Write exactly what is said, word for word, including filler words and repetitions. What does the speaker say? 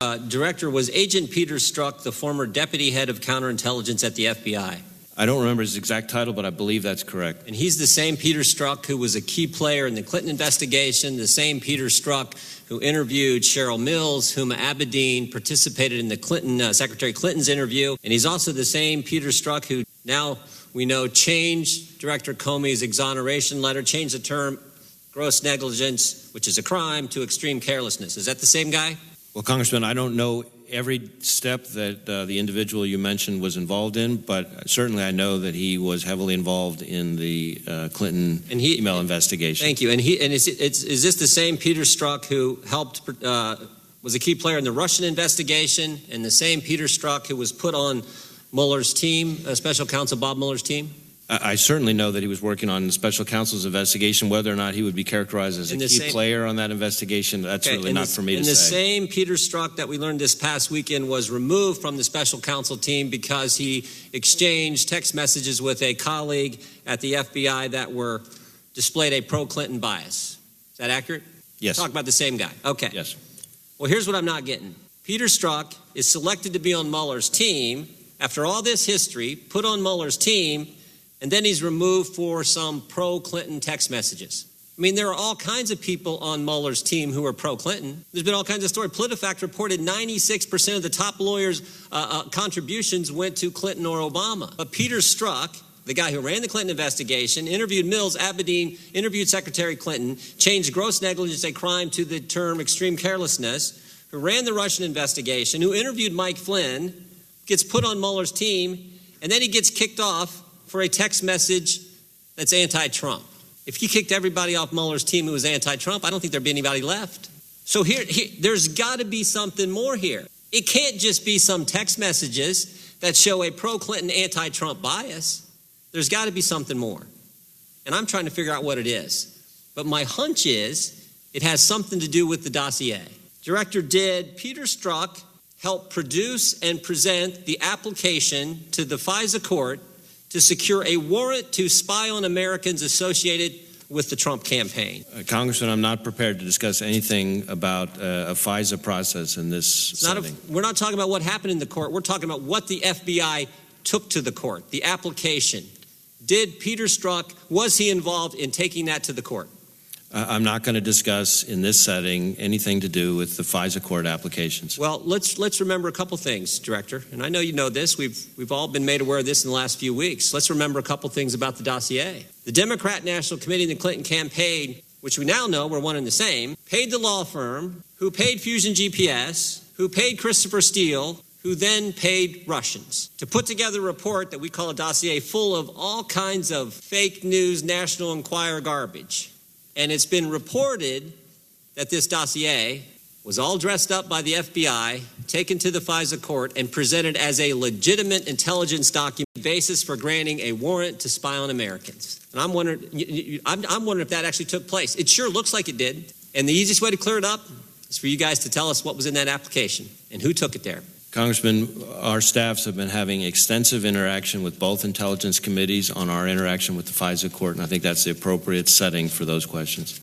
Uh, Director, was Agent Peter Strzok the former deputy head of counterintelligence at the F B I? I don't remember his exact title, but I believe that's correct. And he's the same Peter Strzok who was a key player in the Clinton investigation, the same Peter Strzok who interviewed Cheryl Mills, Huma Abedin, participated in the Clinton, uh, Secretary Clinton's interview. And he's also the same Peter Strzok who now we know changed Director Comey's exoneration letter, changed the term gross negligence, which is a crime, to extreme carelessness. Is that the same guy? Well, Congressman, I don't know every step that uh, the individual you mentioned was involved in, but certainly I know that he was heavily involved in the uh, Clinton and he, email investigation. Thank you. And he and is, it's, is this the same Peter Strzok who helped, uh, was a key player in the Russian investigation, and the same Peter Strzok who was put on Mueller's team, uh, Special Counsel Bob Mueller's team? I certainly know that he was working on the special counsel's investigation. Whether or not he would be characterized as a key same, player on that investigation, that's okay, really not the, for me to and say. And the same Peter Strzok that we learned this past weekend was removed from the special counsel team because he exchanged text messages with a colleague at the F B I that were displayed a pro-Clinton bias. Is that accurate? Yes. Talk about the same guy. Okay. Yes. Well, here's what I'm not getting. Peter Strzok is selected to be on Mueller's team after all this history, put on Mueller's team, and then he's removed for some pro-Clinton text messages. I mean, there are all kinds of people on Mueller's team who are pro-Clinton. There's been all kinds of stories. PolitiFact reported ninety-six percent of the top lawyers' uh, uh, contributions went to Clinton or Obama. But Peter Strzok, the guy who ran the Clinton investigation, interviewed Mills, Abedin, interviewed Secretary Clinton, changed gross negligence, a crime, to the term extreme carelessness, who ran the Russian investigation, who interviewed Mike Flynn, gets put on Mueller's team, and then he gets kicked off for a text message that's anti-Trump. If you kicked everybody off Mueller's team who was anti-Trump, I don't think there'd be anybody left. So here, here there's got to be something more here. It can't just be some text messages that show a pro-Clinton, anti-Trump bias. There's got to be something more. And I'm trying to figure out what it is. But my hunch is it has something to do with the dossier. Director, did Peter Strzok help produce and present the application to the FISA court to secure a warrant to spy on Americans associated with the Trump campaign? Uh, Congressman, I'm not prepared to discuss anything about uh, a FISA process in this it's not setting. A, we're not talking about what happened in the court. We're talking about what the F B I took to the court, the application. Did Peter Strzok, was he involved in taking that to the court? Uh, I'm not going to discuss in this setting anything to do with the FISA court applications. Well, let's let's remember a couple things, Director. And I know you know this. We've we've all been made aware of this in the last few weeks. Let's remember a couple things about the dossier. The Democrat National Committee and the Clinton campaign, which we now know were one and the same, paid the law firm who paid Fusion G P S, who paid Christopher Steele, who then paid Russians to put together a report that we call a dossier full of all kinds of fake news, National Enquirer garbage. And it's been reported that this dossier was all dressed up by the F B I, taken to the FISA court, and presented as a legitimate intelligence document basis for granting a warrant to spy on Americans. And I'm wondering, I'm, I'm wondering if that actually took place. It sure looks like it did. And the easiest way to clear it up is for you guys to tell us what was in that application and who took it there. Congressman, our staffs have been having extensive interaction with both intelligence committees on our interaction with the FISA court, and I think that's the appropriate setting for those questions.